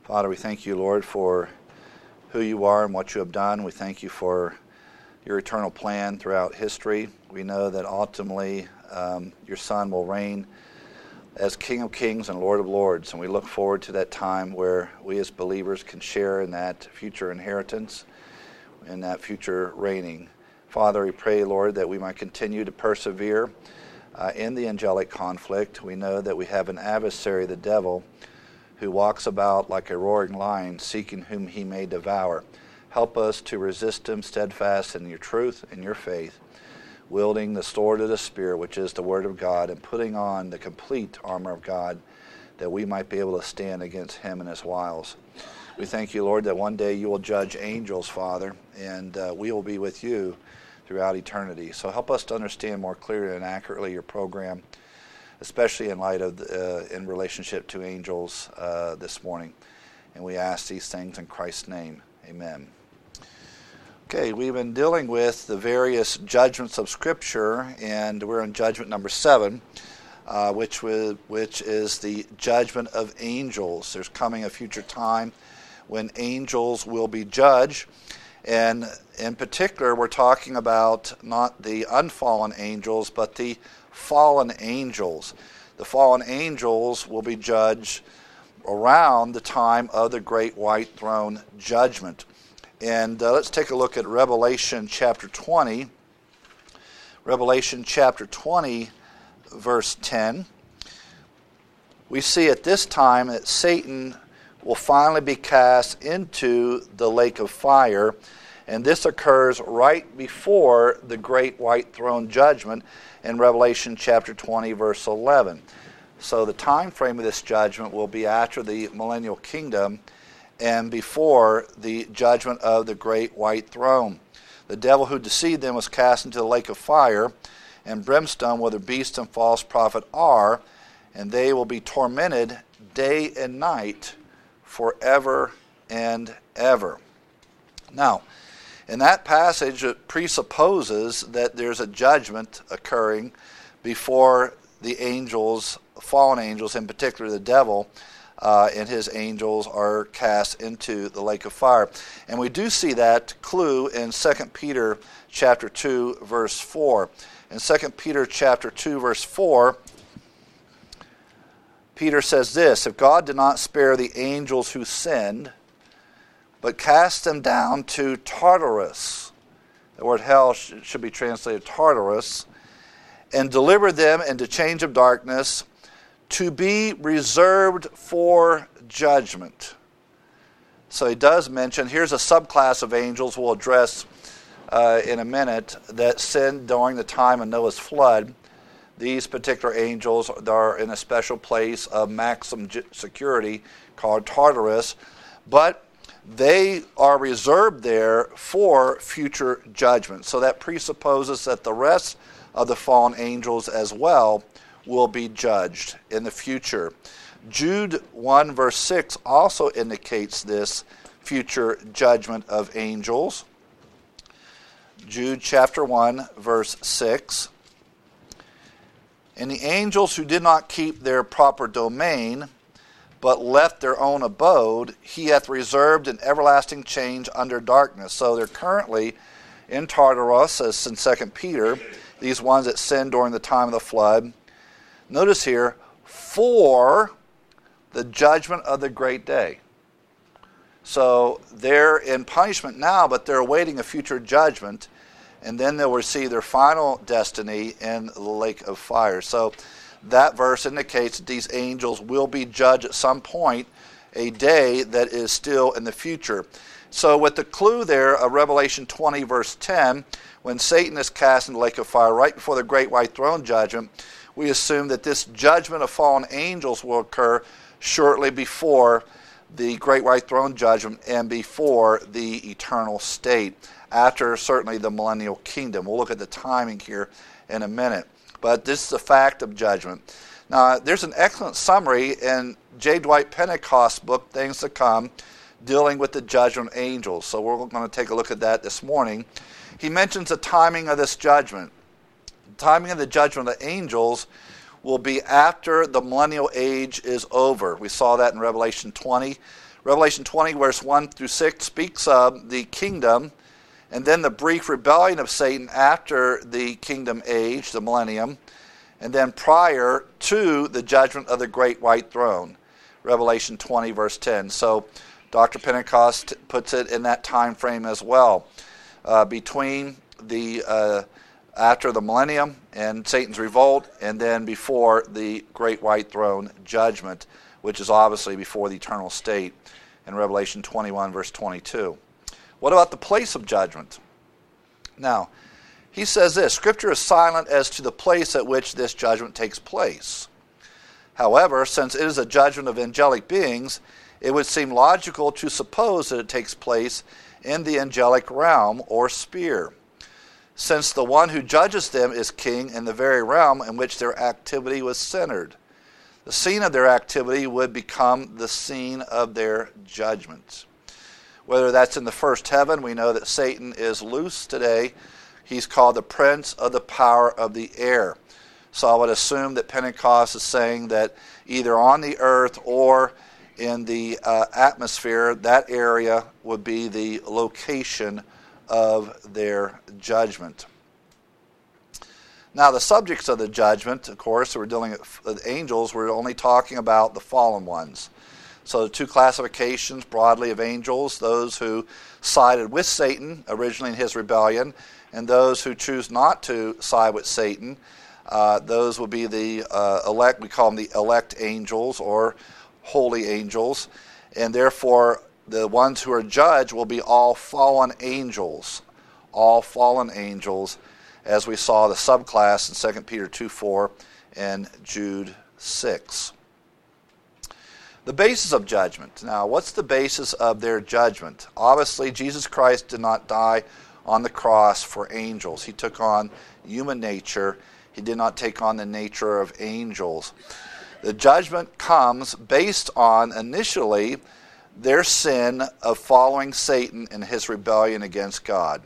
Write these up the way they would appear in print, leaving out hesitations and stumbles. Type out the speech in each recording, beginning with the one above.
Father, we thank you, Lord, for who you are and what you have done. We thank you for your eternal plan throughout history. We know that ultimately your Son will reign as King of Kings and Lord of Lords, and we look forward to that time where we as believers can share in that future inheritance, in that future reigning. Father, we pray, Lord, that we might continue to persevere in the angelic conflict. We know that we have an adversary, the devil, who walks about like a roaring lion, seeking whom he may devour. Help us to resist him steadfast in your truth and your faith, wielding the sword of the Spirit, which is the Word of God, and putting on the complete armor of God, that we might be able to stand against him and his wiles. We thank you, Lord, that one day you will judge angels, Father, and we will be with you throughout eternity. So help us to understand more clearly and accurately your program, especially in light of in relationship to angels this morning. And we ask these things in Christ's name. Amen. Okay, we've been dealing with the various judgments of Scripture, and we're in judgment number 7, which is the judgment of angels. There's coming a future time when angels will be judged, and in particular, we're talking about not the unfallen angels, but the fallen angels. The fallen angels will be judged around the time of the great white throne judgment. And let's take a look at Revelation chapter 20. Revelation chapter 20, verse 10. We see at this time that Satan will finally be cast into the lake of fire, and this occurs right before the great white throne judgment in Revelation chapter 20, verse 11. So the time frame of this judgment will be after the millennial kingdom and before the judgment of the great white throne. The devil who deceived them was cast into the lake of fire and brimstone, where the beast and false prophet are, and they will be tormented day and night forever and ever. Now, in that passage, it presupposes that there's a judgment occurring before the angels, fallen angels, in particular the devil, and his angels are cast into the lake of fire. And we do see that clue in 2 Peter chapter 2, verse 4. In 2 Peter chapter 2, verse 4, Peter says this: "If God did not spare the angels who sinned, but cast them down to Tartarus," the word hell should be translated Tartarus, "and delivered them into chains of darkness, to be reserved for judgment." So he does mention, here's a subclass of angels we'll address in a minute that sinned during the time of Noah's flood. These particular angels are in a special place of maximum security called Tartarus, but they are reserved there for future judgment. So that presupposes that the rest of the fallen angels as well will be judged in the future. Jude 1 verse 6 also indicates this future judgment of angels. Jude chapter 1 verse 6. "And the angels who did not keep their proper domain, but left their own abode, he hath reserved in everlasting chains under darkness." So they're currently in Tartarus, as in 2 Peter, these ones that sinned during the time of the flood. Notice here, for the judgment of the great day. So they're in punishment now, but they're awaiting a future judgment, and then they'll receive their final destiny in the lake of fire. So that verse indicates that these angels will be judged at some point, a day that is still in the future. So with the clue there of Revelation 20 verse 10, when Satan is cast in the lake of fire right before the great white throne judgment, we assume that this judgment of fallen angels will occur shortly before the great white throne judgment and before the eternal state, after certainly the millennial kingdom. We'll look at the timing here in a minute. But this is a fact of judgment. Now, there's an excellent summary in J. Dwight Pentecost's book, Things to Come, dealing with the judgment of angels. So we're going to take a look at that this morning. He mentions the timing of this judgment. The timing of the judgment of the angels will be after the millennial age is over. We saw that in Revelation 20. Revelation 20, verse 1 through 6 speaks of the kingdom and then the brief rebellion of Satan after the kingdom age, the millennium, and then prior to the judgment of the great white throne. Revelation 20, verse 10. So Dr. Pentecost puts it in that time frame as well, between the after the millennium and Satan's revolt, and then before the great white throne judgment, which is obviously before the eternal state in Revelation 21, verse 22. What about the place of judgment? Now, he says this, Scripture is silent as to the place at which this judgment takes place. However, since it is a judgment of angelic beings, it would seem logical to suppose that it takes place in the angelic realm or sphere, since the one who judges them is king in the very realm in which their activity was centered. The scene of their activity would become the scene of their judgment. Whether that's in the first heaven, we know that Satan is loose today. He's called the prince of the power of the air. So I would assume that Pentecost is saying that either on the earth or in the atmosphere, that area would be the location of their judgment. Now, the subjects of the judgment, of course, we're dealing with angels. We're only talking about the fallen ones. So the two classifications broadly of angels, those who sided with Satan originally in his rebellion, and those who choose not to side with Satan. Those will be the elect. We call them the elect angels or holy angels. And therefore, the ones who are judged will be all fallen angels. All fallen angels, as we saw the subclass in 2 Peter 2:4 and Jude 6. The basis of judgment. Now, what's the basis of their judgment? Obviously, Jesus Christ did not die on the cross for angels. He took on human nature. He did not take on the nature of angels. The judgment comes based on, initially, their sin of following Satan in his rebellion against God.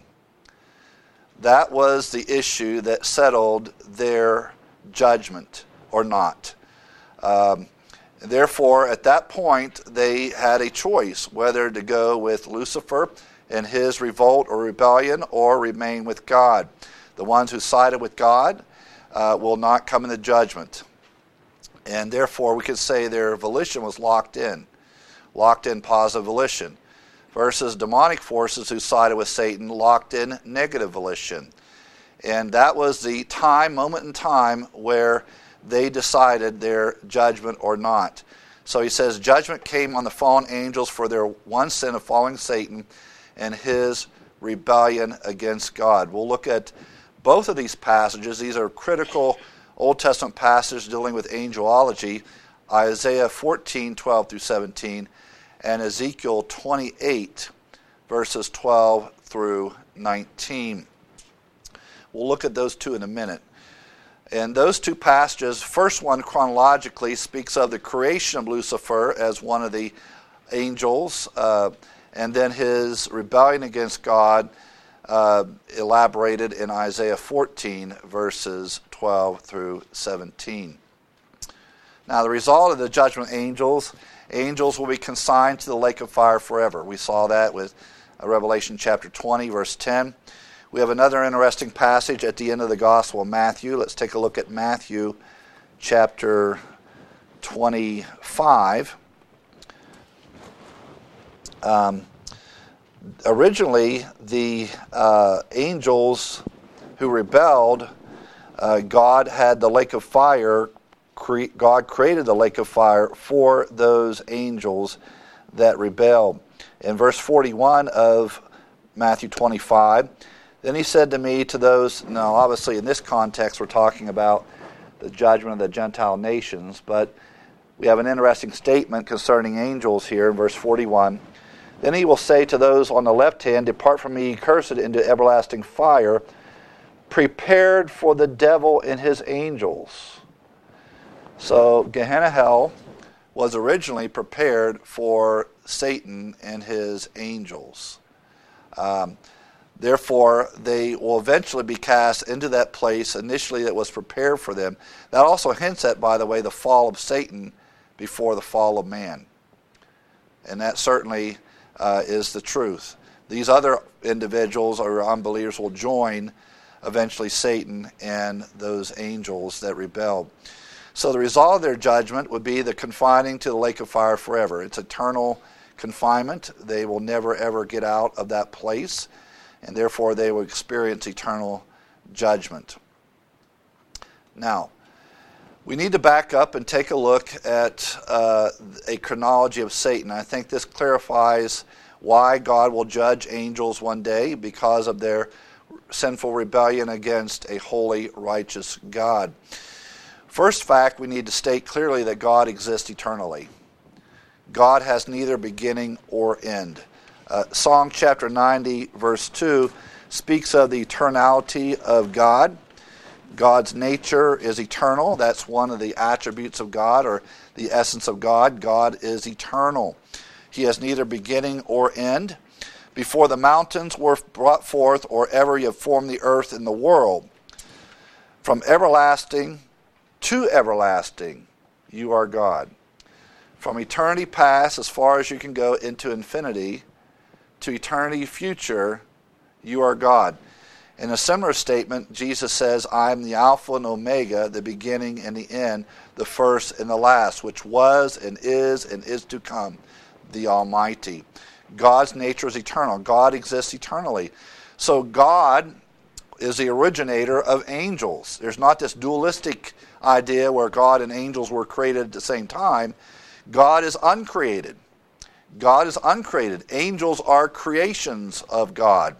That was the issue that settled their judgment or not. Therefore, at that point, they had a choice whether to go with Lucifer and his revolt or rebellion or remain with God. The ones who sided with God will not come into judgment. And therefore, we could say their volition was locked in positive volition, versus demonic forces who sided with Satan locked in negative volition. And that was the moment in time where they decided their judgment or not. So he says, judgment came on the fallen angels for their one sin of following Satan and his rebellion against God. We'll look at both of these passages. These are critical Old Testament passages dealing with angelology. Isaiah 14:12 through 17, and Ezekiel 28, verses 12 through 19. We'll look at those two in a minute. And those two passages, first one chronologically speaks of the creation of Lucifer as one of the angels, and then his rebellion against God, elaborated in Isaiah 14, verses 12 through 17. Now, the result of the judgment angels will be consigned to the lake of fire forever. We saw that with Revelation chapter 20, verse 10. We have another interesting passage at the end of the Gospel of Matthew. Let's take a look at Matthew chapter 25. Originally, the angels who rebelled, God had the lake of fire. God created the lake of fire for those angels that rebelled. In verse 41 of Matthew 25, then he said to me, to those, now obviously in this context we're talking about the judgment of the Gentile nations, but we have an interesting statement concerning angels here in verse 41. Then he will say to those on the left hand, depart from me, ye cursed, into everlasting fire, prepared for the devil and his angels. So Gehenna hell was originally prepared for Satan and his angels. Therefore, they will eventually be cast into that place initially that was prepared for them. That also hints at, by the way, the fall of Satan before the fall of man. And that certainly is the truth. These other individuals or unbelievers will join eventually Satan and those angels that rebelled. So the result of their judgment would be the confining to the lake of fire forever. It's eternal confinement. They will never ever get out of that place, and therefore they will experience eternal judgment. Now, we need to back up and take a look at a chronology of Satan. I think this clarifies why God will judge angels one day, because of their sinful rebellion against a holy, righteous God. First fact, we need to state clearly that God exists eternally. God has neither beginning or end. Psalm chapter 90, verse 2, speaks of the eternality of God. God's nature is eternal. That's one of the attributes of God, or the essence of God. God is eternal. He has neither beginning or end. Before the mountains were brought forth, or ever you have formed the earth and the world, from everlasting to everlasting, you are God. From eternity past, as far as you can go into infinity, to eternity future, you are God. In a similar statement, Jesus says, I am the Alpha and Omega, the beginning and the end, the first and the last, which was and is to come, the Almighty. God's nature is eternal. God exists eternally. So God is the originator of angels. There's not this dualistic idea where God and angels were created at the same time. God is uncreated. God is uncreated. Angels are creations of God.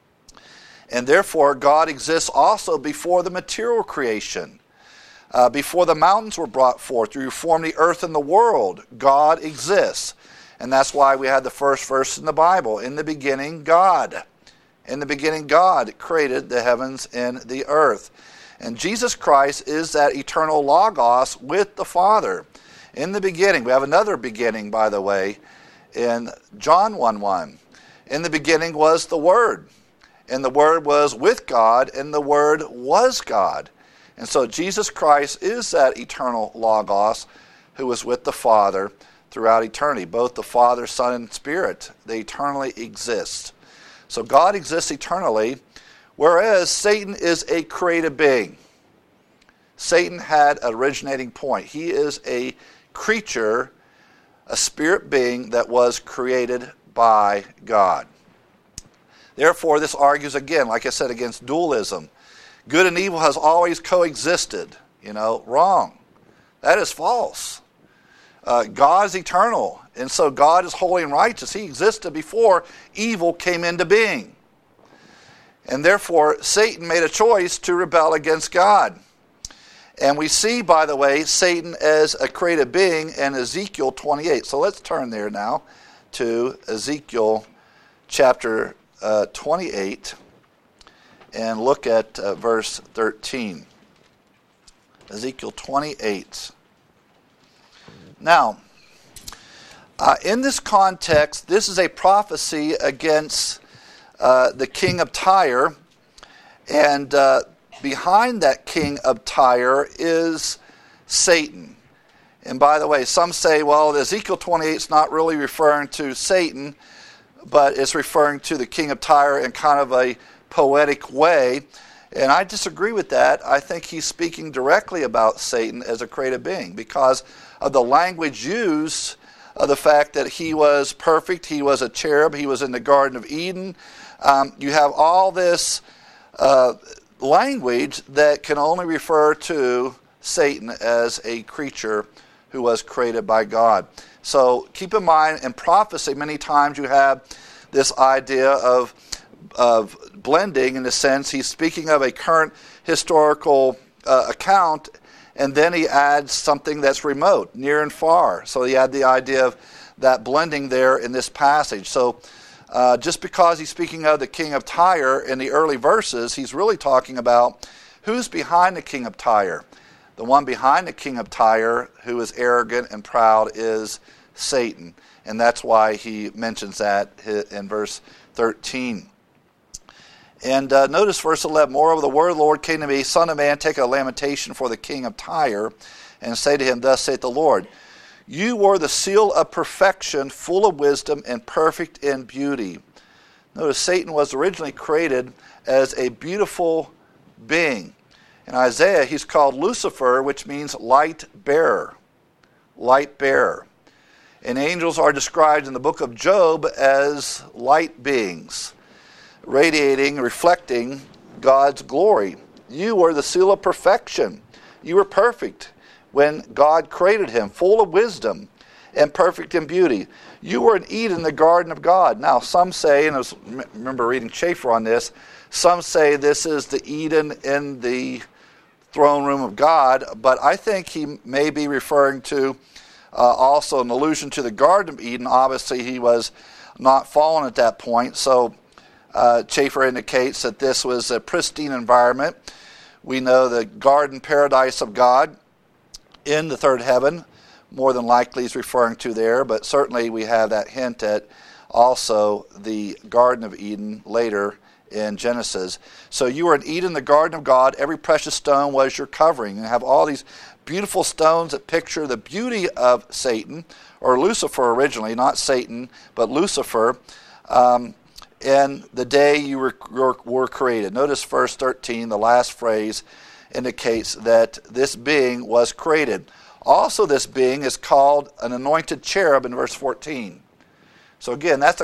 And therefore, God exists also before the material creation. Before the mountains were brought forth, you formed the earth and the world. God exists. And that's why we had the first verse in the Bible. In the beginning, God. In the beginning, God created the heavens and the earth. And Jesus Christ is that eternal Logos with the Father. In the beginning, we have another beginning, by the way, in John 1:1. In the beginning was the Word. And the Word was with God, and the Word was God. And so Jesus Christ is that eternal Logos who is with the Father throughout eternity. Both the Father, Son, and Spirit, they eternally exist. So God exists eternally, whereas Satan is a created being. Satan had an originating point. He is a creature, a spirit being that was created by God. Therefore, this argues again, like I said, against dualism. Good and evil has always coexisted. Wrong. That is false. God is eternal, and so God is holy and righteous. He existed before evil came into being. And therefore, Satan made a choice to rebel against God. And we see, by the way, Satan as a created being in Ezekiel 28. So let's turn there now to Ezekiel chapter 28 and look at verse 13. Ezekiel 28. Now, in this context, this is a prophecy against the king of Tyre, and behind that king of Tyre is Satan. And by the way, some say, well, Ezekiel 28 is not really referring to Satan, but it's referring to the king of Tyre in kind of a poetic way. And I disagree with that. I think he's speaking directly about Satan as a created being because of the language used, of the fact that he was perfect, he was a cherub, he was in the Garden of Eden. You have all this language that can only refer to Satan as a creature who was created by God. So keep in mind, in prophecy, many times you have this idea of blending, in the sense he's speaking of a current historical account, and then he adds something that's remote, near and far. So he had the idea of that blending there in this passage. So just because he's speaking of the king of Tyre in the early verses, he's really talking about who's behind the king of Tyre. The one behind the king of Tyre, who is arrogant and proud, is Satan. And that's why he mentions that in verse 13. And notice verse 11, moreover, the word of the Lord came to me, Son of man, take a lamentation for the king of Tyre, and say to him, thus saith the Lord, You were the seal of perfection, full of wisdom and perfect in beauty. Notice Satan was originally created as a beautiful being. In Isaiah, he's called Lucifer, which means light bearer. Light bearer. And angels are described in the book of Job as light beings, radiating, reflecting God's glory. You were the seal of perfection. You were perfect when God created him, full of wisdom and perfect in beauty. You were in Eden, the garden of God. Now, some say, and I remember reading Schaeffer on this, some say this is the Eden in the throne room of God, but I think he may be referring to also an allusion to the Garden of Eden. Obviously, he was not fallen at that point, so Schaeffer indicates that this was a pristine environment. We know the garden paradise of God in the third heaven, more than likely is referring to there, but certainly we have that hint at also the Garden of Eden later in Genesis. So you were in Eden, the garden of God. Every precious stone was your covering. And have all these beautiful stones that picture the beauty of Satan, or Lucifer originally, not Satan, but Lucifer, in the day you were created. Notice verse 13, the last phrase indicates that this being was created. Also, this being is called an anointed cherub in verse 14. So again, that's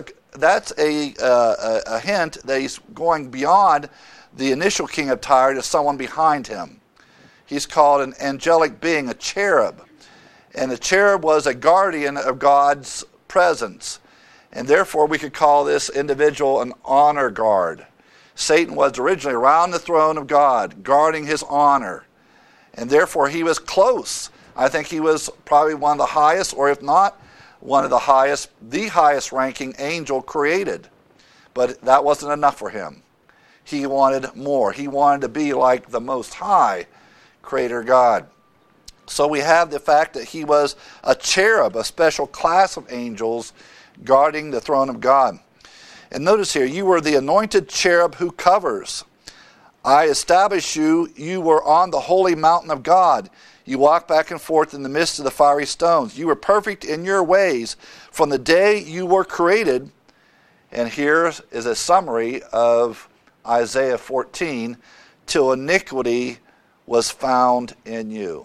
a hint that he's going beyond the initial king of Tyre to someone behind him. He's called an angelic being, a cherub. And the cherub was a guardian of God's presence. And therefore, we could call this individual an honor guard. Satan was originally around the throne of God, guarding his honor. And therefore, he was close. I think he was probably one of the highest, or if not, one of the highest ranking angel created. But that wasn't enough for him. He wanted more. He wanted to be like the Most High Creator God. So we have the fact that he was a cherub, a special class of angels guarding the throne of God. And notice here, you were the anointed cherub who covers. I established you. You were on the holy mountain of God. You walked back and forth in the midst of the fiery stones. You were perfect in your ways from the day you were created. And here is a summary of Isaiah 14, till iniquity was found in you.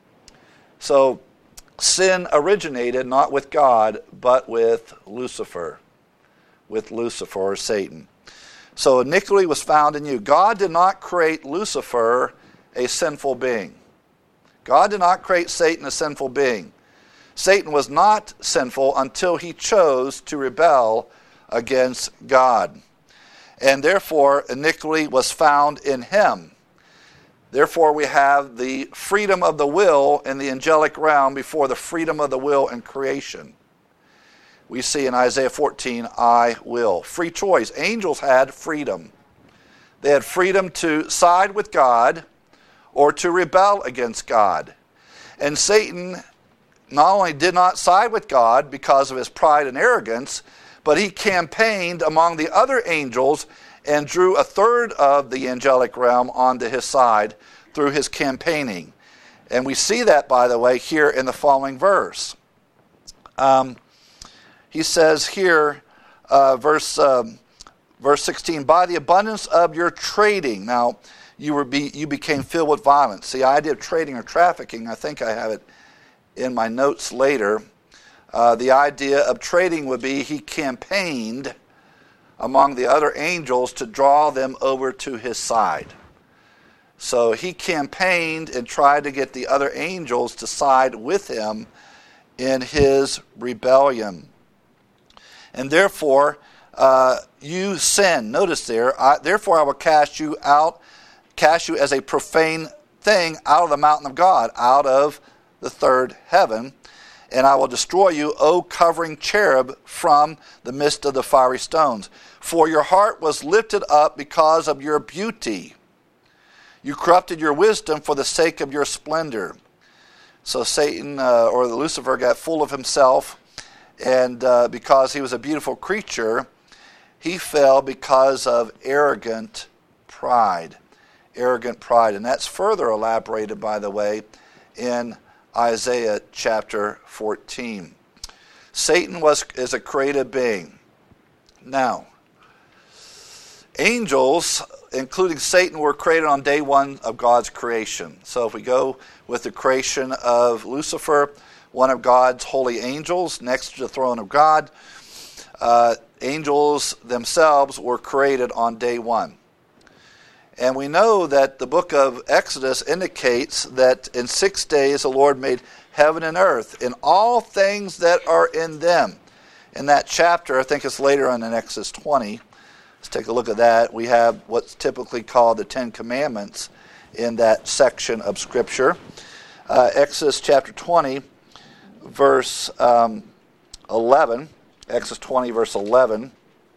So sin originated not with God, but with Lucifer. With Lucifer, or Satan. So iniquity was found in you. God did not create Lucifer a sinful being. God did not create Satan a sinful being. Satan was not sinful until he chose to rebel against God. And therefore, iniquity was found in him. Therefore, we have the freedom of the will in the angelic realm before the freedom of the will in creation. We see in Isaiah 14, I will. Free choice. Angels had freedom. They had freedom to side with God or to rebel against God. And Satan not only did not side with God because of his pride and arrogance, but he campaigned among the other angels and drew a third of the angelic realm onto his side through his campaigning. And we see that, by the way, here in the following verse. He says here, verse 16, by the abundance of your trading. Now, you became filled with violence. The idea of trading or trafficking, I think I have it in my notes later. The idea of trading would be he campaigned among the other angels to draw them over to his side. So he campaigned and tried to get the other angels to side with him in his rebellion. And therefore, you sin. Notice there, therefore I will cast you as a profane thing out of the mountain of God, out of the third heaven, and I will destroy you, O covering cherub, from the midst of the fiery stones. For your heart was lifted up because of your beauty. You corrupted your wisdom for the sake of your splendor. So Satan, or Lucifer, got full of himself, and because he was a beautiful creature, he fell because of arrogant pride. Arrogant pride. And that's further elaborated, by the way, in Isaiah chapter 14. Satan is a created being. Now, angels, including Satan, were created on day one of God's creation. So if we go with the creation of Lucifer, one of God's holy angels next to the throne of God, angels themselves were created on day one. And we know that the book of Exodus indicates that in 6 days the Lord made heaven and earth and all things that are in them. In that chapter, I think it's later on in Exodus 20, let's take a look at that. We have what's typically called the Ten Commandments in that section of Scripture. Exodus chapter 20, verse 11. Exodus 20, verse 11.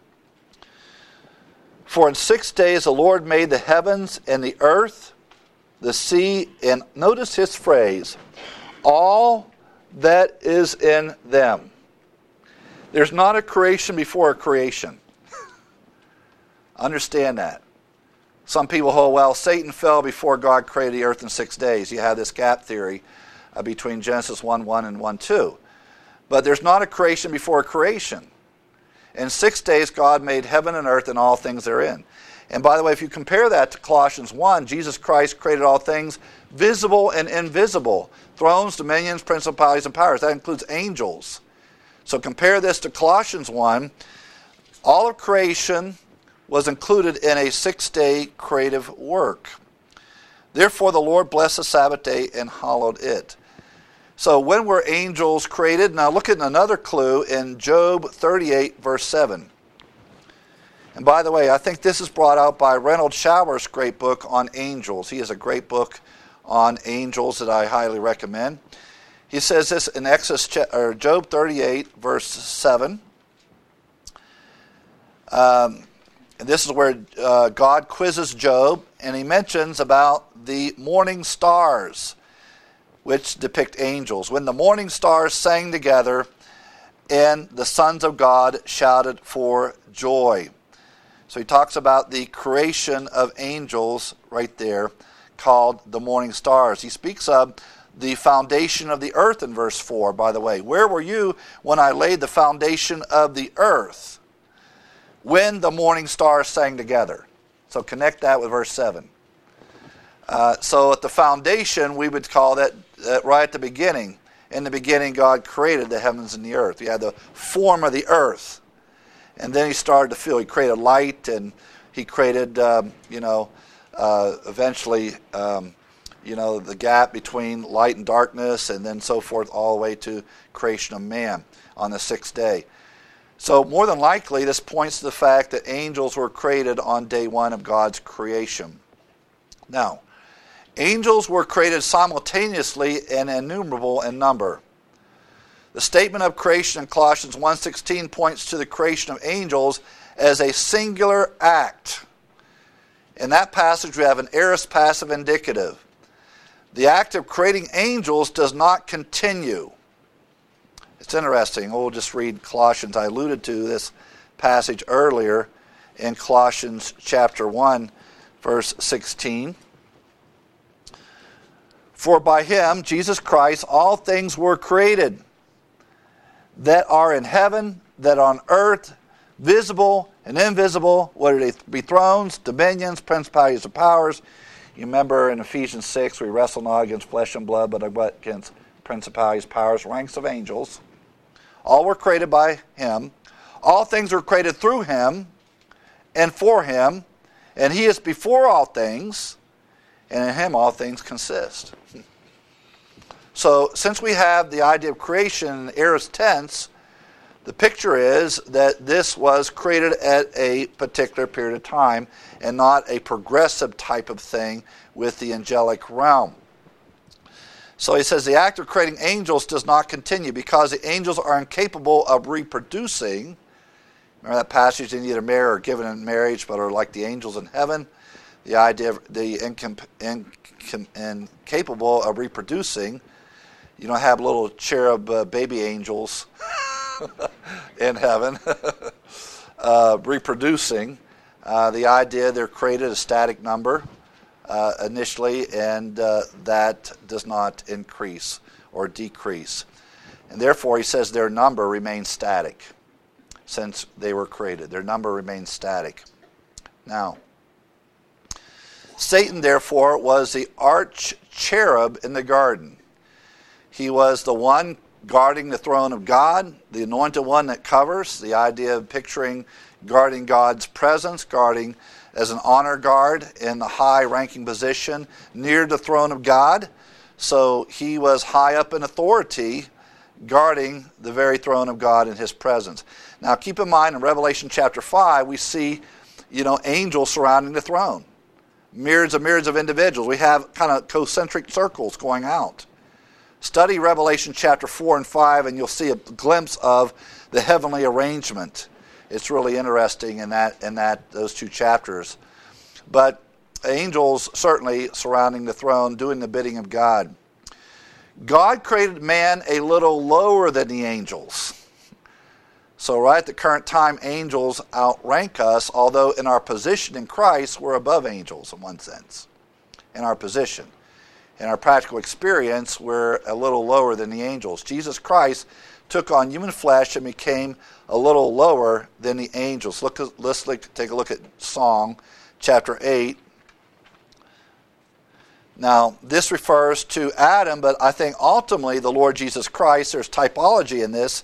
For in 6 days the Lord made the heavens and the earth, the sea, and notice his phrase, all that is in them. There's not a creation before a creation. Understand that. Some people hold, well, Satan fell before God created the earth in 6 days. You have this gap theory between Genesis 1:1 and 1:2. But there's not a creation before a creation. In 6 days, God made heaven and earth and all things therein. And by the way, if you compare that to Colossians 1, Jesus Christ created all things, visible and invisible, thrones, dominions, principalities, and powers. That includes angels. So compare this to Colossians 1. All of creation was included in a 6-day creative work. Therefore, the Lord blessed the Sabbath day and hallowed it. So when were angels created? Now look at another clue in Job 38, verse 7. And by the way, I think this is brought out by Reynold Shower's great book on angels. He has a great book on angels that I highly recommend. He says this in Job 38, verse 7. And this is where God quizzes Job, and he mentions about the morning stars, which depict angels. When the morning stars sang together, and the sons of God shouted for joy. So he talks about the creation of angels right there, called the morning stars. He speaks of the foundation of the earth in verse 4, by the way. Where were you when I laid the foundation of the earth? When the morning stars sang together. So connect that with verse 7. So at the foundation, we would call that right at the beginning. In the beginning, God created the heavens and the earth. He had the form of the earth. And then he started to feel. He created light, and he created, eventually, the gap between light and darkness, and then so forth, all the way to creation of man on the 6th day. So more than likely, this points to the fact that angels were created on day one of God's creation. Now, angels were created simultaneously and innumerable in number. The statement of creation in Colossians 1:16 points to the creation of angels as a singular act. In that passage, we have an aorist passive indicative. The act of creating angels does not continue. It's interesting. We'll just read Colossians. I alluded to this passage earlier in Colossians chapter 1, verse 16. For by him, Jesus Christ, all things were created that are in heaven, that are on earth, visible and invisible, whether they be thrones, dominions, principalities, or powers. You remember in Ephesians 6, we wrestle not against flesh and blood, but against principalities, powers, ranks of angels. All were created by him. All things were created through him and for him, and he is before all things, and in him all things consist. So since we have the idea of creation in aorist tense, the picture is that this was created at a particular period of time and not a progressive type of thing with the angelic realm. So he says the act of creating angels does not continue because the angels are incapable of reproducing. Remember that passage, they neither marry or given in marriage, but are like the angels in heaven. The idea of the incapable of reproducing. You don't have little cherub baby angels in heaven reproducing. The idea they're created a static number initially, and that does not increase or decrease. And therefore, he says their number remains static since they were created. Their number remains static. Now, Satan, therefore, was the arch cherub in the garden. He was the one guarding the throne of God, the anointed one that covers, the idea of picturing guarding God's presence, guarding as an honor guard in the high-ranking position near the throne of God. So he was high up in authority, guarding the very throne of God in his presence. Now keep in mind, in Revelation chapter 5, we see, angels surrounding the throne. Myriads of individuals. We have kind of concentric circles going out. Study Revelation chapter 4 and 5, and you'll see a glimpse of the heavenly arrangement. It's really interesting in those two chapters. But angels certainly surrounding the throne, doing the bidding of God. God created man a little lower than the angels. So right at the current time, angels outrank us, although in our position in Christ, we're above angels in one sense, in our position. In our practical experience, we're a little lower than the angels. Jesus Christ took on human flesh and became a little lower than the angels. Let's take a look at Song chapter 8. Now, this refers to Adam, but I think ultimately the Lord Jesus Christ, there's typology in this.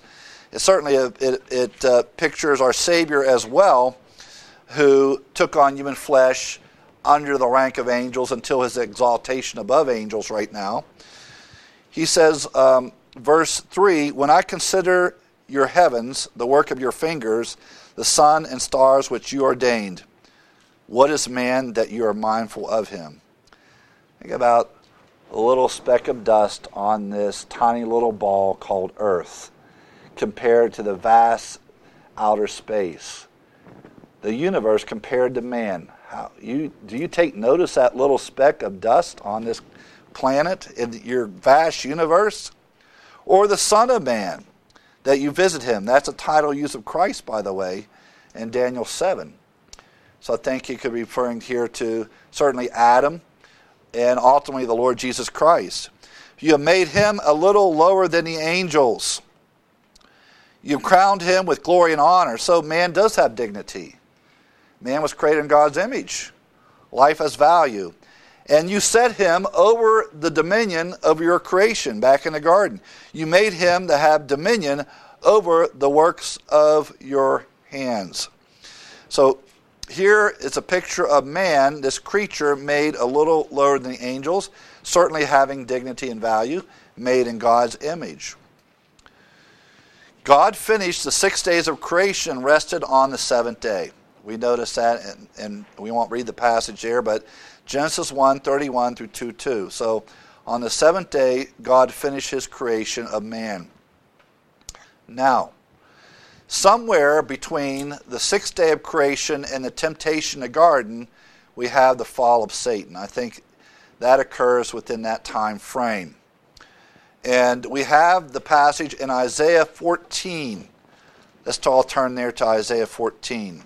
It pictures our Savior as well, who took on human flesh under the rank of angels until his exaltation above angels right now. He says, verse 3, when I consider your heavens, the work of your fingers, the sun and stars which you ordained, what is man that you are mindful of him? Think about a little speck of dust on this tiny little ball called Earth compared to the vast outer space. The universe compared to man. Do you take notice that little speck of dust on this planet in your vast universe? Or the Son of Man, that you visit him. That's a title used of Christ, by the way, in Daniel 7. So I think he could be referring here to certainly Adam and ultimately the Lord Jesus Christ. You have made him a little lower than the angels. You crowned him with glory and honor. So man does have dignity. Man was created in God's image. Life has value. And you set him over the dominion of your creation back in the garden. You made him to have dominion over the works of your hands. So here is a picture of man, this creature made a little lower than the angels, certainly having dignity and value, made in God's image. God finished the 6 days of creation and rested on the seventh day. We notice that, and we won't read the passage there, but Genesis 1:31 through 2:2. So on the seventh day, God finished his creation of man. Now, somewhere between the sixth day of creation and the temptation in the garden, we have the fall of Satan. I think that occurs within that time frame. And we have the passage in Isaiah 14. Let's all turn there to Isaiah 14.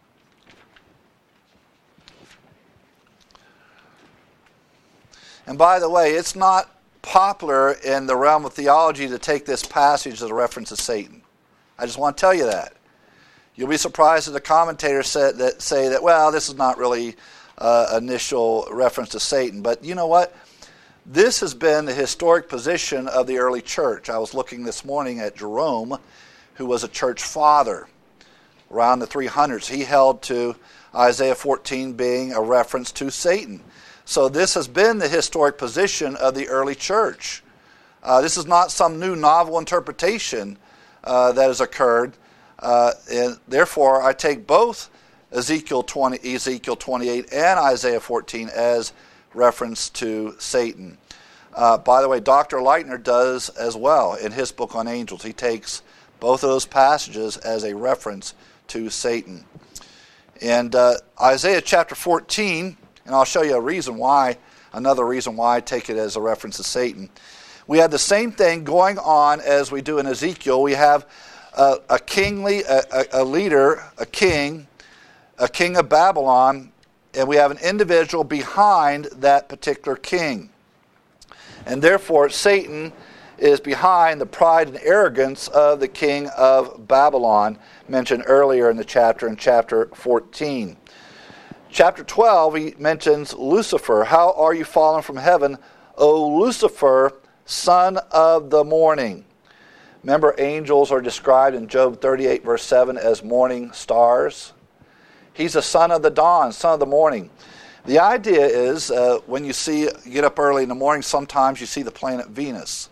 And by the way, it's not popular in the realm of theology to take this passage as a reference to Satan. I just want to tell you that. You'll be surprised that the commentators say that, well, this is not really initial reference to Satan. But you know what? This has been the historic position of the early church. I was looking this morning at Jerome, who was a church father around the 300s. He held to Isaiah 14 being a reference to Satan. So this has been the historic position of the early church. This is not some new novel interpretation that has occurred. And therefore, I take both Ezekiel 28 and Isaiah 14 as reference to Satan. By the way, Dr. Leitner does as well in his book on angels. He takes both of those passages as a reference to Satan. And Isaiah chapter 14, and I'll show you another reason why I take it as a reference to Satan. We have the same thing going on as we do in Ezekiel. We have a leader, a king of Babylon, and we have an individual behind that particular king. And therefore, Satan is behind the pride and arrogance of the king of Babylon, mentioned earlier in the chapter, in chapter 14. Chapter 12, he mentions Lucifer. How are you fallen from heaven, O Lucifer, son of the morning? Remember, angels are described in Job 38, verse 7, as morning stars. He's a son of the dawn, son of the morning. The idea is, when you get up early in the morning, sometimes you see the planet Venus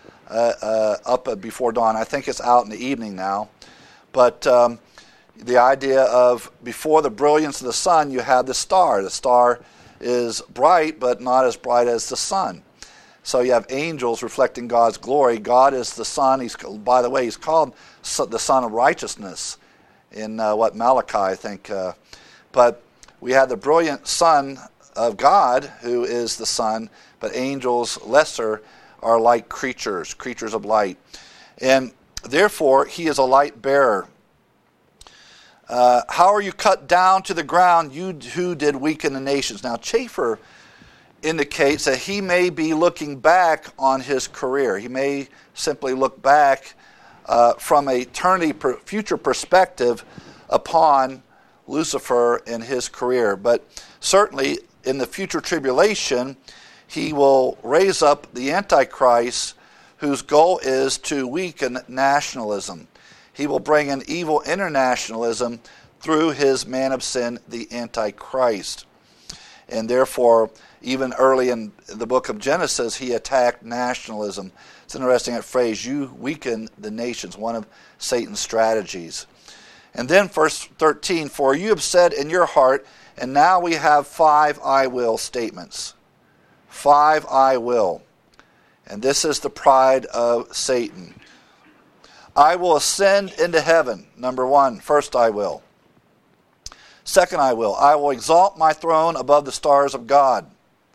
up before dawn. I think it's out in the evening now. But the idea of before the brilliance of the sun, you have the star. The star is bright, but not as bright as the sun. So you have angels reflecting God's glory. God is the sun. By the way, he's called the Son of Righteousness in Malachi, I think. But we have the brilliant Son of God, who is the sun, but angels, lesser, are like creatures of light. And therefore, he is a light bearer. How are you cut down to the ground, you who did weaken the nations? Now, Chafer indicates that he may be looking back on his career. He may simply look back from a future perspective upon Lucifer and his career. But certainly in the future tribulation, he will raise up the Antichrist, whose goal is to weaken nationalism. He will bring in evil internationalism through his man of sin, the Antichrist. And therefore, even early in the book of Genesis, he attacked nationalism. It's an interesting phrase, you weaken the nations, one of Satan's strategies. And then verse 13, for you have said in your heart, and now we have 5 I will statements. 5 I will. And this is the pride of Satan. I will ascend into heaven. Number 1, first I will. Second I will exalt my throne above the stars of God.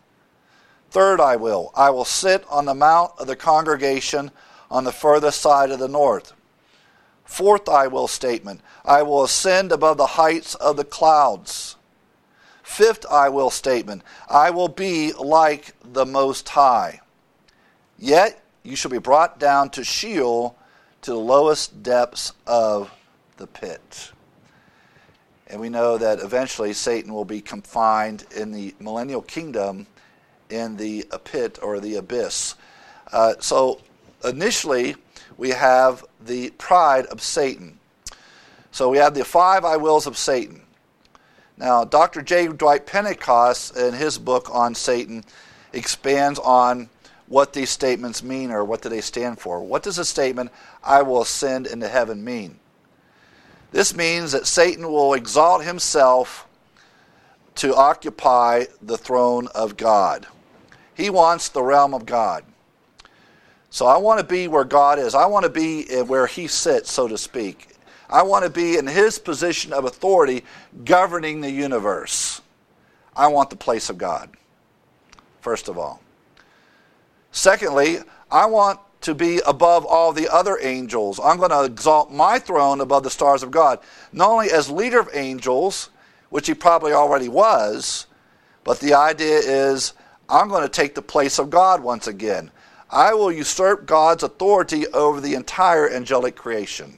Third I will sit on the mount of the congregation on the furthest side of the north. Fourth I will statement, I will ascend above the heights of the clouds. Fifth I will statement, I will be like the Most High. Yet you shall be brought down to Sheol, to the lowest depths of the pit. And we know that eventually Satan will be confined in the millennial kingdom in the pit or the abyss. So initially we have the pride of Satan. So we have the 5 I wills of Satan. Now, Dr. J. Dwight Pentecost, in his book on Satan, expands on what these statements mean, or what do they stand for. What does the statement, I will ascend into heaven, mean? This means that Satan will exalt himself to occupy the throne of God. He wants the realm of God. So I want to be where God is. I want to be where he sits, so to speak. I want to be in his position of authority governing the universe. I want the place of God, first of all. Secondly, I want to be above all the other angels. I'm going to exalt my throne above the stars of God, not only as leader of angels, which he probably already was, but the idea is I'm going to take the place of God once again. I will usurp God's authority over the entire angelic creation.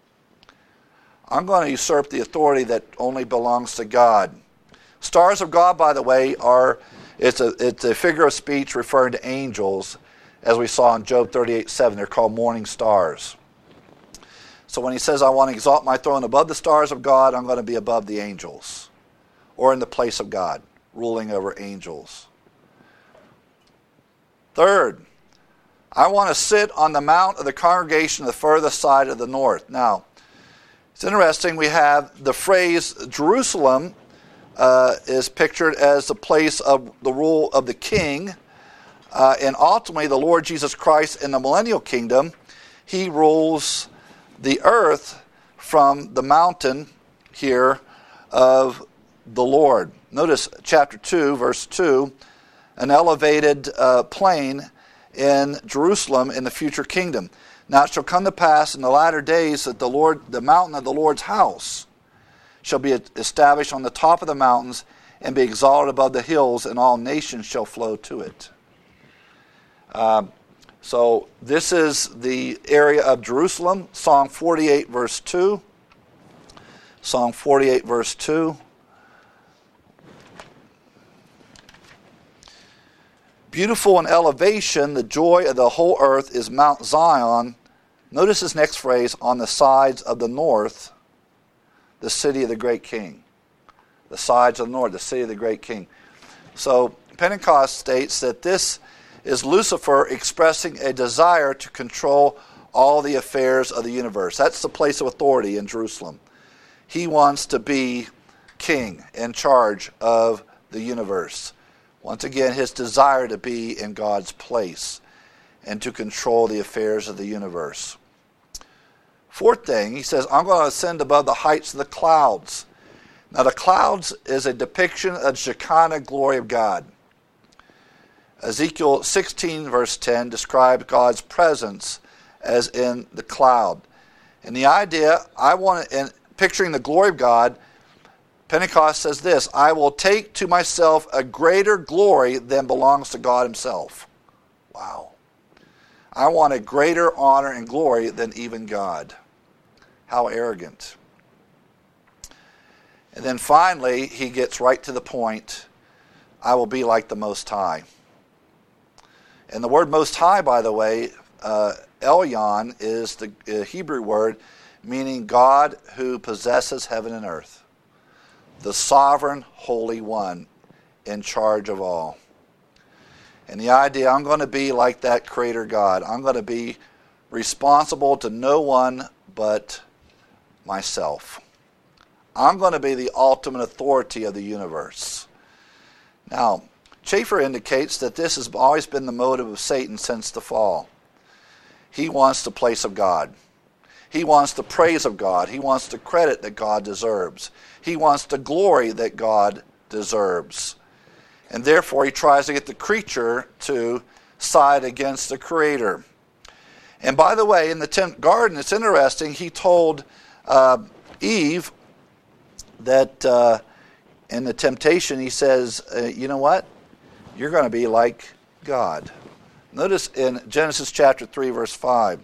I'm going to usurp the authority that only belongs to God. Stars of God, by the way, it's a figure of speech referring to angels, as we saw in Job 38:7. They're called morning stars. So when he says, I want to exalt my throne above the stars of God, I'm going to be above the angels, or in the place of God, ruling over angels. Third, I want to sit on the mount of the congregation on the furthest side of the north. Now, it's interesting, we have the phrase Jerusalem is pictured as the place of the rule of the king, and ultimately the Lord Jesus Christ in the millennial kingdom, he rules the earth from the mountain here of the Lord. Notice chapter 2, verse 2, an elevated plain in Jerusalem in the future kingdom. Now it shall come to pass in the latter days that the mountain of the Lord's house shall be established on the top of the mountains and be exalted above the hills, and all nations shall flow to it. So this is the area of Jerusalem, Psalm 48, verse 2. Psalm 48, verse 2. Beautiful in elevation, the joy of the whole earth is Mount Zion. Notice this next phrase, on the sides of the north, the city of the great king. The sides of the north, the city of the great king. So Pentecost states that this is Lucifer expressing a desire to control all the affairs of the universe. That's the place of authority in Jerusalem. He wants to be king in charge of the universe. Once again, his desire to be in God's place and to control the affairs of the universe. Fourth thing, he says, I'm going to ascend above the heights of the clouds. Now the clouds is a depiction of the Shekinah glory of God. Ezekiel 16 verse 10 describes God's presence as in the cloud. And the idea, in picturing the glory of God, Pentecost says this, I will take to myself a greater glory than belongs to God himself. Wow. I want a greater honor and glory than even God. How arrogant. And then finally, he gets right to the point, I will be like the Most High. And the word Most High, by the way, Elyon is the Hebrew word meaning God who possesses heaven and earth. The sovereign Holy One in charge of all. And the idea, I'm going to be like that Creator God. I'm going to be responsible to no one but myself. I'm going to be the ultimate authority of the universe. Now, Schaeffer indicates that this has always been the motive of Satan since the fall. He wants the place of God. He wants the praise of God. He wants the credit that God deserves. He wants the glory that God deserves. And therefore he tries to get the creature to side against the Creator. And by the way, in the garden, it's interesting, he told Eve that in the temptation, he says, you know what? You're going to be like God. Notice in Genesis chapter 3, verse 5.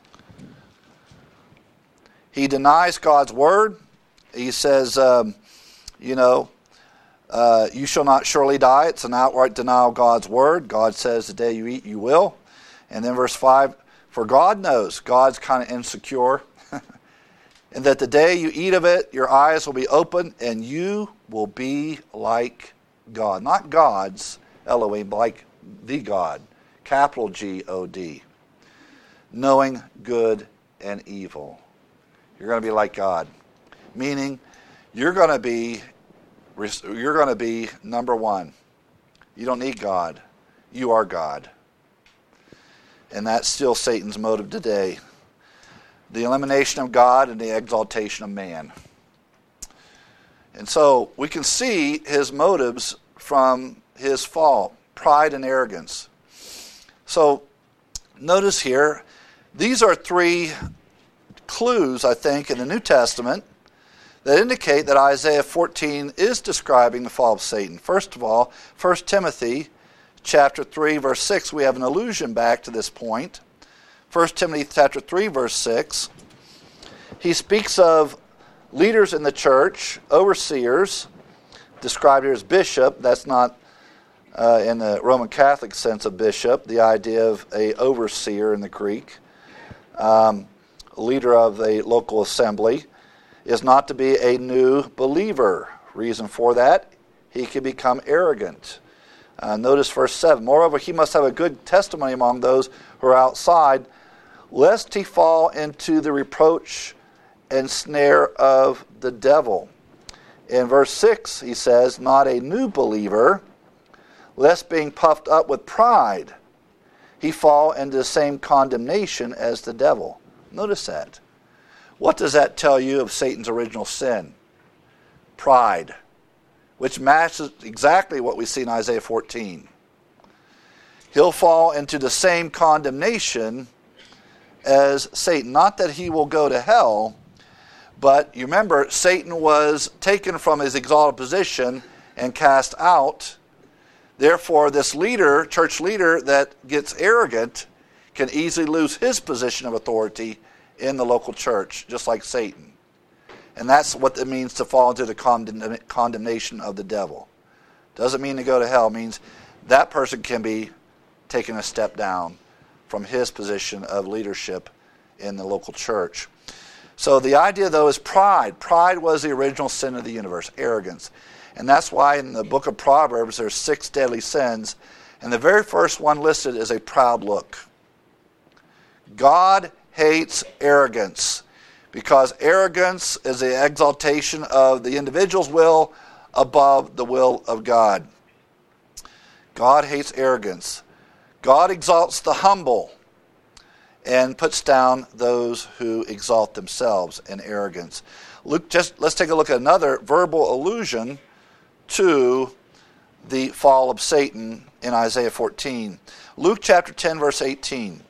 He denies God's word. He says, you shall not surely die. It's an outright denial of God's word. God says, the day you eat, you will. And then verse 5, for God knows, God's kind of insecure, and that the day you eat of it, your eyes will be open, and you will be like God. Not gods, Elohim, but like the God, capital G-O-D, knowing good and evil. You're going to be like God, meaning you're going to be number one. You don't need God. You are God. And that's still Satan's motive today. The elimination of God and the exaltation of man. And so we can see his motives from his fall, pride and arrogance. So notice here, these are three clues, I think, in the New Testament that indicate that Isaiah 14 is describing the fall of Satan. First of all, 1 Timothy chapter 3, verse 6, we have an allusion back to this point. 1 Timothy chapter 3, verse 6, he speaks of leaders in the church, overseers, described here as bishop. That's not in the Roman Catholic sense of bishop, the idea of a overseer in the Greek. Leader of a local assembly is not to be a new believer. Reason for that, he can become arrogant. Notice verse 7. Moreover, he must have a good testimony among those who are outside, lest he fall into the reproach and snare of the devil. In verse 6, he says, not a new believer, lest being puffed up with pride, he fall into the same condemnation as the devil. Notice that. What does that tell you of Satan's original sin? Pride, which matches exactly what we see in Isaiah 14. He'll fall into the same condemnation as Satan. Not that he will go to hell, but you remember, Satan was taken from his exalted position and cast out. Therefore, this leader, church leader that gets arrogant, can easily lose his position of authority in the local church, just like Satan. And that's what it means to fall into the condemnation of the devil. Doesn't mean to go to hell. It means that person can be taken a step down from his position of leadership in the local church. So the idea, though, is pride. Pride was the original sin of the universe, arrogance. And that's why in the book of Proverbs there's 6 deadly sins. And the very first one listed is a proud look. God hates arrogance because arrogance is the exaltation of the individual's will above the will of God. God hates arrogance. God exalts the humble and puts down those who exalt themselves in arrogance. Let's take a look at another verbal allusion to the fall of Satan in Isaiah 14. Luke chapter 10, verse 18.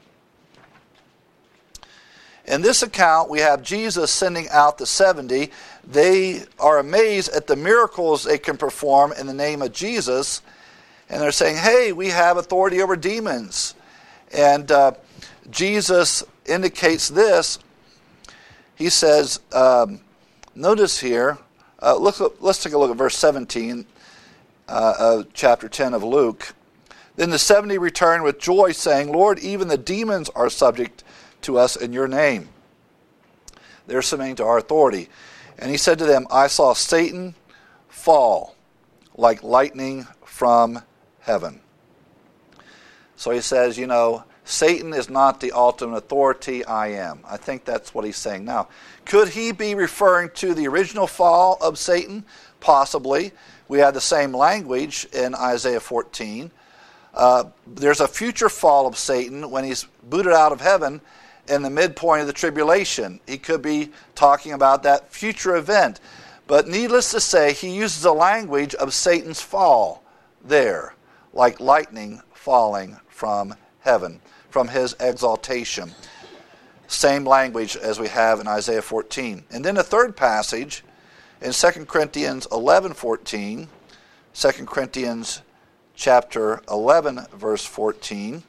In this account, we have Jesus sending out the 70. They are amazed at the miracles they can perform in the name of Jesus. And they're saying, hey, we have authority over demons. And Jesus indicates this. He says, notice here, let's take a look at verse 17 of chapter 10 of Luke. Then the 70 returned with joy, saying, Lord, even the demons are subject to us in your name. They're submitting to our authority. And he said to them, I saw Satan fall like lightning from heaven. So he says, Satan is not the ultimate authority, I am. I think that's what he's saying. Now, could he be referring to the original fall of Satan? Possibly. We have the same language in Isaiah 14. There's a future fall of Satan when he's booted out of heaven in the midpoint of the tribulation. He could be talking about that future event. But needless to say, he uses the language of Satan's fall there, like lightning falling from heaven, from his exaltation. Same language as we have in Isaiah 14. And then the third passage in 2 Corinthians 11:14, 2 Corinthians chapter 11, verse 14.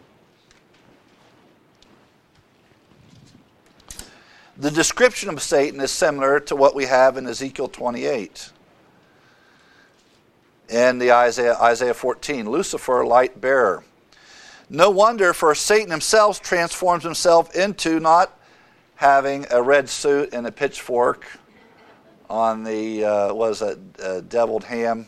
The description of Satan is similar to what we have in Ezekiel 28. And the Isaiah 14, Lucifer, light bearer. No wonder, for Satan himself transforms himself into not having a red suit and a pitchfork on the, deviled ham.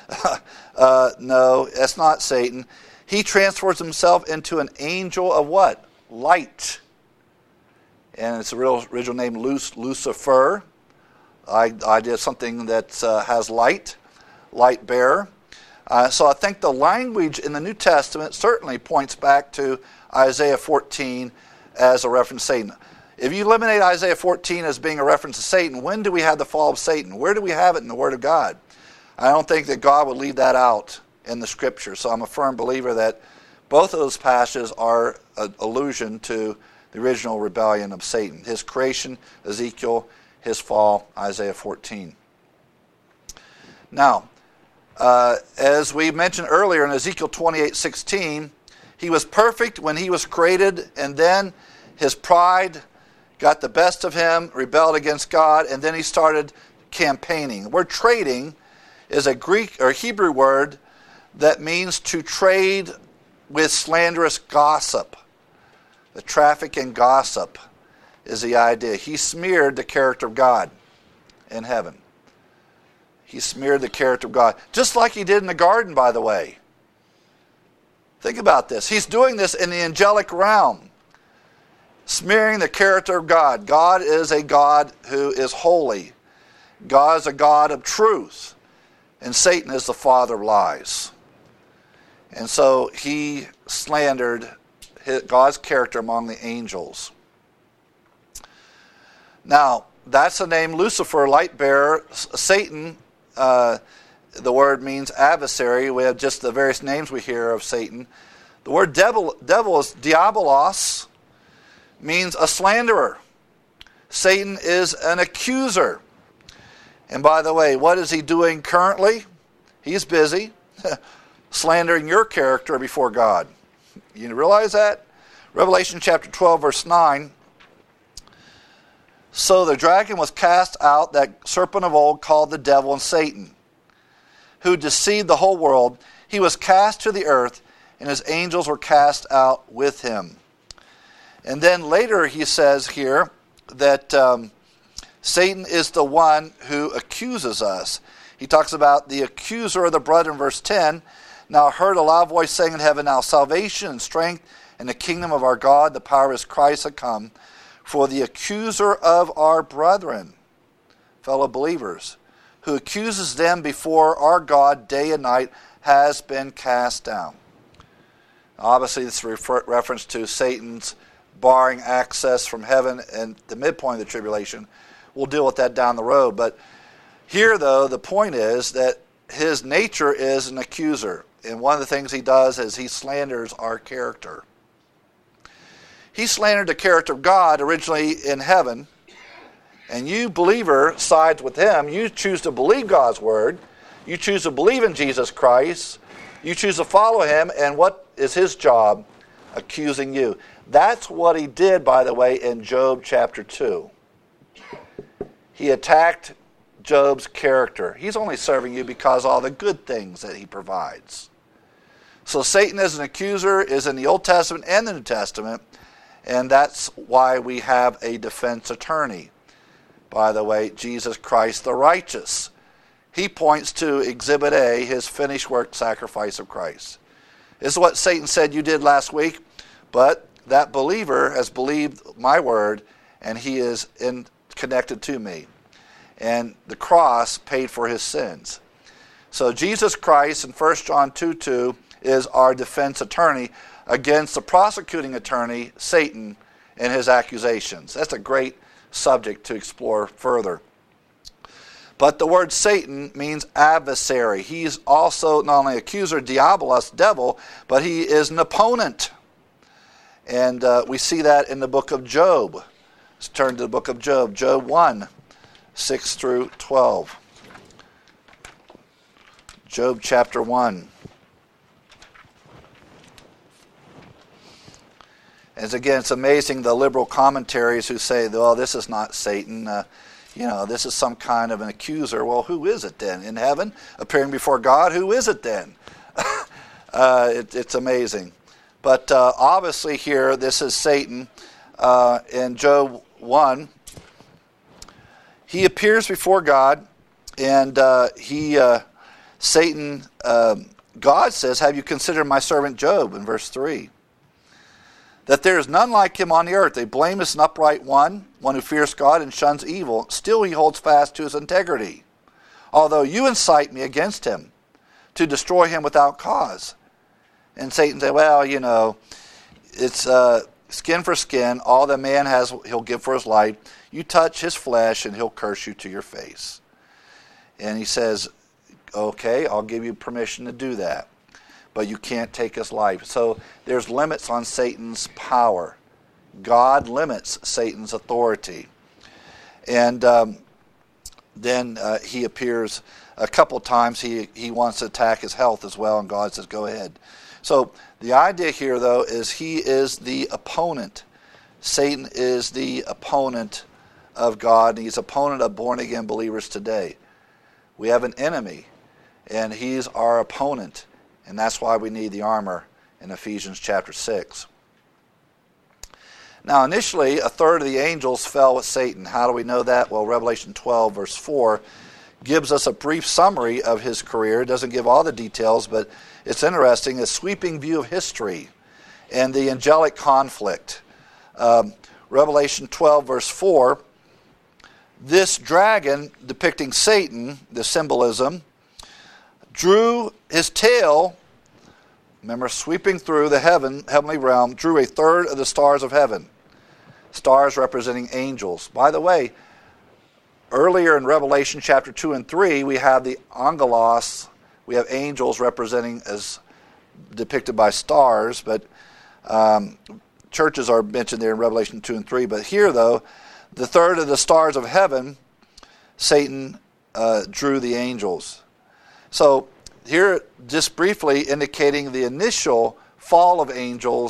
No, that's not Satan. He transforms himself into an angel of what? Light. And it's a real original name, Lucifer. I did something that has light bearer. So I think the language in the New Testament certainly points back to Isaiah 14 as a reference to Satan. If you eliminate Isaiah 14 as being a reference to Satan, when do we have the fall of Satan? Where do we have it in the Word of God? I don't think that God would leave that out in the Scripture. So I'm a firm believer that both of those passages are an allusion to the original rebellion of Satan. His creation, Ezekiel, his fall, Isaiah 14. Now, as we mentioned earlier in Ezekiel 28:16, he was perfect when he was created, and then his pride got the best of him, rebelled against God, and then he started campaigning. The word trading is a Greek or Hebrew word that means to trade with slanderous gossip. The traffic in gossip is the idea. He smeared the character of God in heaven. He smeared the character of God. Just like he did in the garden, by the way. Think about this. He's doing this in the angelic realm. Smearing the character of God. God is a God who is holy. God is a God of truth. And Satan is the father of lies. And so he slandered God's character among the angels. Now, that's the name Lucifer, light bearer. Satan, the word means adversary. We have just the various names we hear of Satan. The word devil is diabolos, means a slanderer. Satan is an accuser. And by the way, what is he doing currently? He's busy slandering your character before God. You realize that? Revelation chapter 12, verse 9. So the dragon was cast out, that serpent of old called the devil and Satan, who deceived the whole world. He was cast to the earth, and his angels were cast out with him. And then later he says here that Satan is the one who accuses us. He talks about the accuser of the brethren, verse 10. Now I heard a loud voice saying in heaven, now salvation and strength and the kingdom of our God, the power of his Christ had come. For the accuser of our brethren, fellow believers, who accuses them before our God day and night, has been cast down. Obviously, this is a reference to Satan's barring access from heaven and the midpoint of the tribulation. We'll deal with that down the road. But here, though, the point is that his nature is an accuser. And one of the things he does is he slanders our character. He slandered the character of God originally in heaven. And you, believer, sides with him. You choose to believe God's word. You choose to believe in Jesus Christ. You choose to follow him. And what is his job? Accusing you. That's what he did, by the way, in Job chapter 2. He attacked Job's character. He's only serving you because of all the good things that he provides. So Satan as an accuser is in the Old Testament and the New Testament, and that's why we have a defense attorney. By the way, Jesus Christ the righteous. He points to Exhibit A, his finished work sacrifice of Christ. This is what Satan said you did last week, but that believer has believed my word, and he is connected to me. And the cross paid for his sins. So Jesus Christ in 1 John 2:2 is our defense attorney against the prosecuting attorney, Satan, and his accusations. That's a great subject to explore further. But the word Satan means adversary. He's also not only accuser, diabolos, devil, but he is an opponent. And we see that in the book of Job. Let's turn to the book of Job. Job 1, 6 through 12. Job chapter 1. As again, it's amazing the liberal commentaries who say, well, this is not Satan. This is some kind of an accuser. Well, who is it then? In heaven, appearing before God, who is it then? It's amazing. But obviously here, this is Satan. In Job 1, he appears before God, and Satan, God says, have you considered my servant Job, in verse 3? That there is none like him on the earth, a blameless and upright one who fears God and shuns evil. Still he holds fast to his integrity, although you incite me against him to destroy him without cause. And Satan said, well, it's skin for skin. All that man has, he'll give for his life. You touch his flesh, and he'll curse you to your face. And he says, okay, I'll give you permission to do that, but you can't take his life. So there's limits on Satan's power. God limits Satan's authority. And then he appears a couple times. He wants to attack his health as well, and God says, go ahead. So the idea here, though, is he is the opponent. Satan is the opponent of God, and he's opponent of born-again believers today. We have an enemy, and he's our opponent. And that's why we need the armor in Ephesians chapter 6. Now, initially, a third of the angels fell with Satan. How do we know that? Well, Revelation 12, verse 4, gives us a brief summary of his career. It doesn't give all the details, but it's interesting, a sweeping view of history and the angelic conflict. Revelation 12, verse 4, this dragon, depicting Satan, the symbolism, drew his tail, remember, sweeping through the heavenly realm, drew a third of the stars of heaven. Stars representing angels. By the way, earlier in Revelation chapter 2 and 3, we have the angelos. We have angels representing as depicted by stars, but churches are mentioned there in Revelation 2 and 3. But here, though, the third of the stars of heaven, Satan drew the angels. So here, just briefly indicating the initial fall of angels,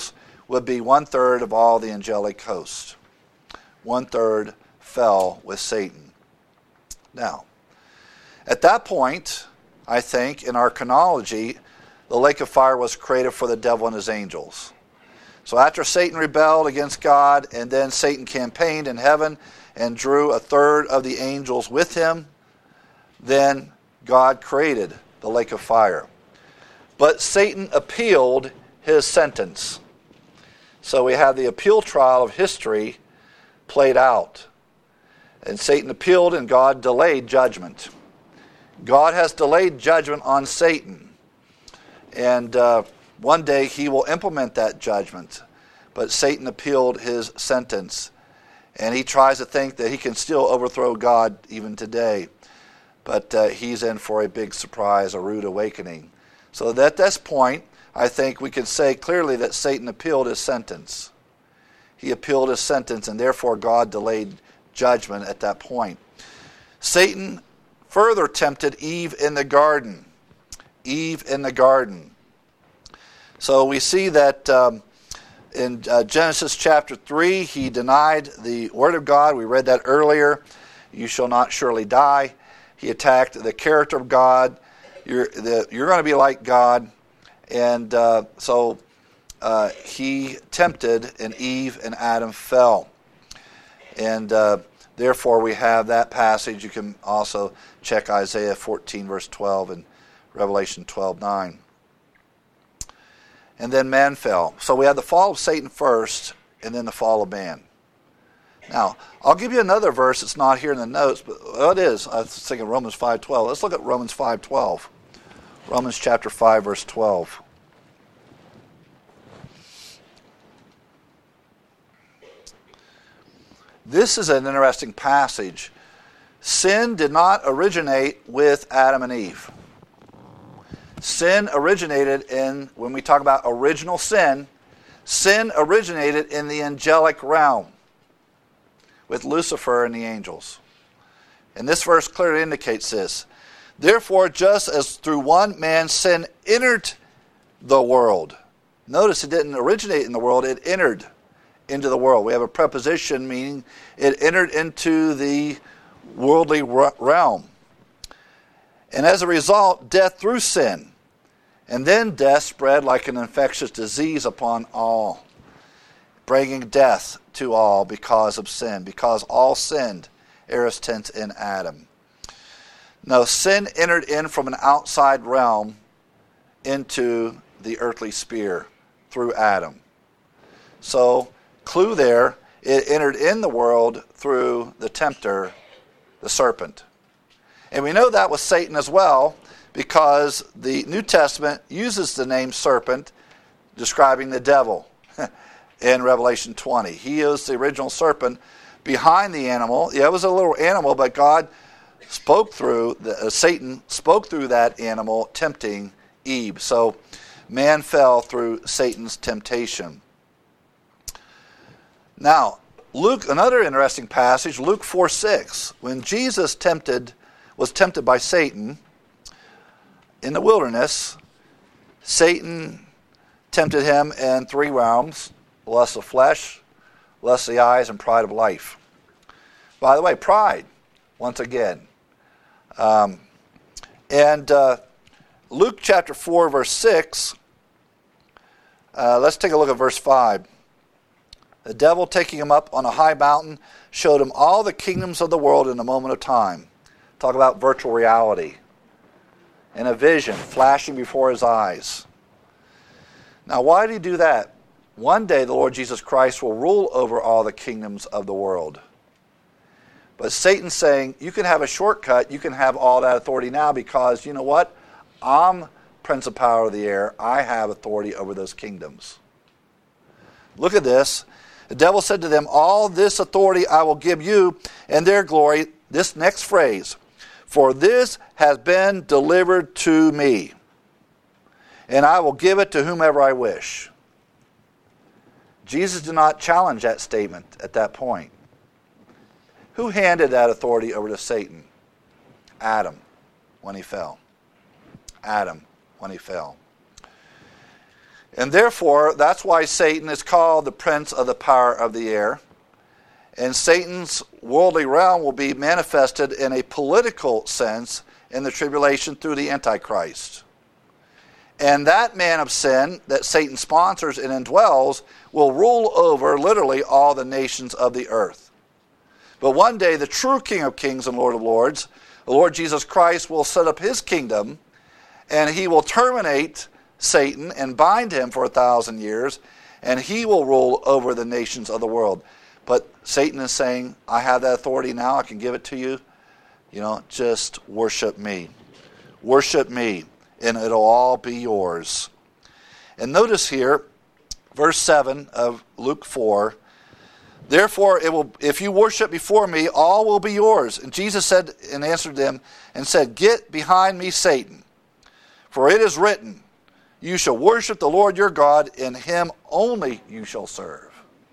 would be 1/3 of all the angelic host. 1/3 fell with Satan. Now, at that point, I think, in our chronology, the lake of fire was created for the devil and his angels. So after Satan rebelled against God, and then Satan campaigned in heaven and drew 1/3 of the angels with him, then God created the lake of fire. But Satan appealed his sentence. So we have the appeal trial of history played out. And Satan appealed and God delayed judgment. God has delayed judgment on Satan. And one day he will implement that judgment. But Satan appealed his sentence. And he tries to think that he can still overthrow God even today. But he's in for a big surprise, a rude awakening. So at this point, I think we can say clearly that Satan appealed his sentence. He appealed his sentence, and therefore God delayed judgment at that point. Satan further tempted Eve in the garden. Eve in the garden. So we see that in Genesis chapter 3, he denied the word of God. We read that earlier. You shall not surely die. He attacked the character of God. You're going to be like God. And so he tempted, and Eve and Adam fell. And therefore we have that passage. You can also check Isaiah 14, verse 12, and Revelation 12:9. And then man fell. So we had the fall of Satan first, and then the fall of man. Now, I'll give you another verse. It's not here in the notes, but it is. I was thinking Romans 5:12. Let's look at Romans 5:12. Romans chapter 5, verse 12. This is an interesting passage. Sin did not originate with Adam and Eve. Sin originated in, when we talk about original sin originated in the angelic realm with Lucifer and the angels. And this verse clearly indicates this. Therefore, just as through one man sin entered the world. Notice it didn't originate in the world, it entered into the world. We have a preposition meaning it entered into the worldly realm. And as a result, death through sin. And then death spread like an infectious disease upon all, bringing death to all because of sin, because all sinned, aorist tense, in Adam. Now, sin entered in from an outside realm into the earthly sphere through Adam. So, clue there, it entered in the world through the tempter, the serpent. And we know that was Satan as well, because the New Testament uses the name serpent describing the devil in Revelation 20. He is the original serpent behind the animal. Yeah, it was a little animal, but God spoke through, Satan spoke through that animal, tempting Eve. So man fell through Satan's temptation. Now, Luke, another interesting passage, Luke 4:6. When Jesus was tempted by Satan in the wilderness, Satan tempted him in 3 realms: lust of flesh, lust of the eyes, and pride of life. By the way, pride, once again. Luke chapter 4, verse 6, let's take a look at verse 5. The devil, taking him up on a high mountain, showed him all the kingdoms of the world in a moment of time. Talk about virtual reality. And a vision flashing before his eyes. Now, why did he do that? One day the Lord Jesus Christ will rule over all the kingdoms of the world. But Satan's saying, you can have a shortcut, you can have all that authority now because, you know what? I'm Prince of Power of the Air. I have authority over those kingdoms. Look at this. The devil said to them, all this authority I will give you and their glory. This next phrase, for this has been delivered to me, and I will give it to whomever I wish. Jesus did not challenge that statement at that point. Who handed that authority over to Satan? Adam, when he fell. Adam, when he fell. And therefore, that's why Satan is called the prince of the power of the air. And Satan's worldly realm will be manifested in a political sense in the tribulation through the Antichrist. And that man of sin that Satan sponsors and indwells will rule over literally all the nations of the earth. But one day the true King of Kings and Lord of Lords, the Lord Jesus Christ, will set up his kingdom, and he will terminate Satan and bind him for 1,000 years, and he will rule over the nations of the world. But Satan is saying, I have that authority now, I can give it to you. Just worship me. Worship me, and it'll all be yours. And notice here, verse 7 of Luke 4, therefore, if you worship before me, all will be yours. And Jesus said and answered them and said, get behind me, Satan. For it is written, you shall worship the Lord your God, and him only you shall serve.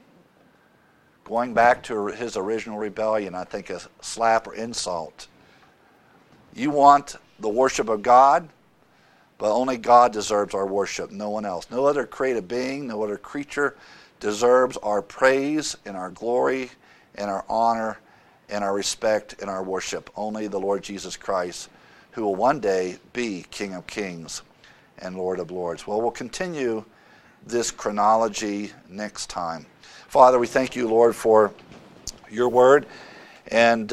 Going back to his original rebellion, I think a slap or insult. You want the worship of God, but only God deserves our worship, no one else. No other created being, no other creature deserves our praise and our glory and our honor and our respect and our worship. Only the Lord Jesus Christ, who will one day be King of Kings and Lord of Lords. Well, we'll continue this chronology next time. Father, we thank you, Lord, for your word. And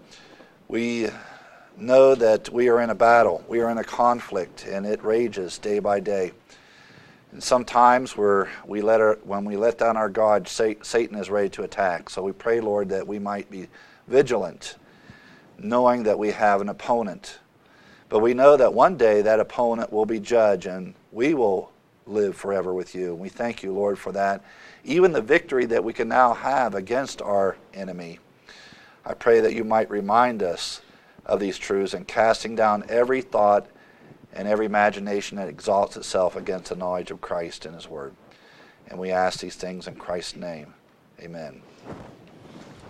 we know that we are in a battle. We are in a conflict, and it rages day by day. And sometimes when we let down our guard, Satan is ready to attack. So we pray, Lord, that we might be vigilant, knowing that we have an opponent. But we know that one day that opponent will be judged, and we will live forever with you. And we thank you, Lord, for that. Even the victory that we can now have against our enemy. I pray that you might remind us of these truths and casting down every thought and every imagination that exalts itself against the knowledge of Christ and his word. And we ask these things in Christ's name. Amen.